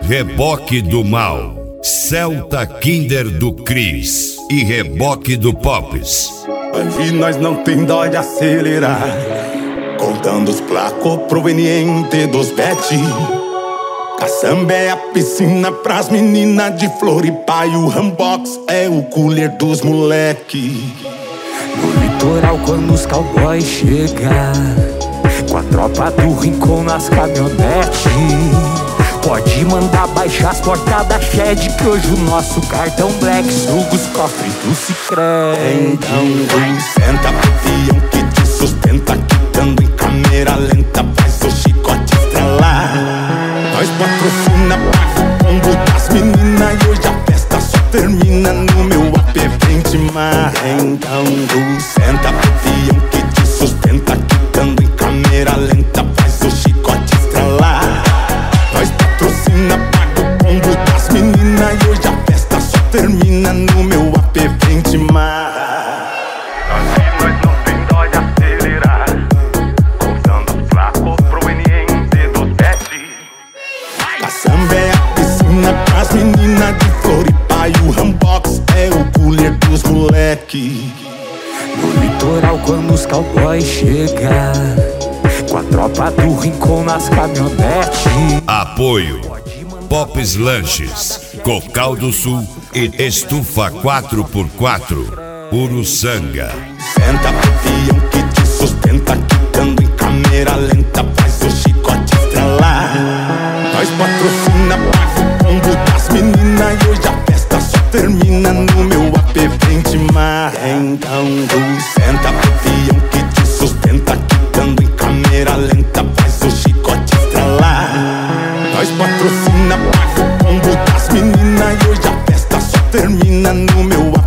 Reboque do Mal, Celta Kinder do Cris e Reboque do Pops. E nós não tem dó de acelerar, contando os placos provenientes dos bet. Caçamba é a piscina pras meninas de Floripa e o Rambox é o cooler dos moleque. No litoral quando os cowboys chegam, com a tropa do Rincon nas caminhonetes, pode mandar baixar as portas da Shed, que hoje o nosso cartão Black suga os cofres do Sicredi. Então senta pro peão que te sustenta, quitando em câmera lenta, faz o chicote estrelar. Nós patrocina, paga o combo das meninas e hoje a festa só termina no meu AP Vente Mar. Então senta pro peão que te sustenta, quitando em câmera lenta, faz o chicote estrelar. Nós patrocina, paga o combo das meninas e hoje a festa só termina no meu AP Vente Mar. Nós não tem dó de acelerar, contando os placos provenientes dos bet. Caçamba é a piscina pras meninas de Floripa e o Rambox é o cooler dos moleque. No litoral quando os cowboys chegam, com a tropa do Rincon nas caminhonetes. Apoio Pops Lanches, Cocal do Sul e Estufa 4x4, Uruçanga. Senta pro peão que te sustenta, quitando em câmera lenta, faz o chicote estrelar. Nós patrocina, paga o combo das meninas e hoje a festa só termina no meu AP Vente Mar. Então senta pro peão que te sustenta, quitando em câmera lenta, faz o chicote estrelar. Nós patrocina, paga o combo das meninas e hoje a festa só termina no meu AP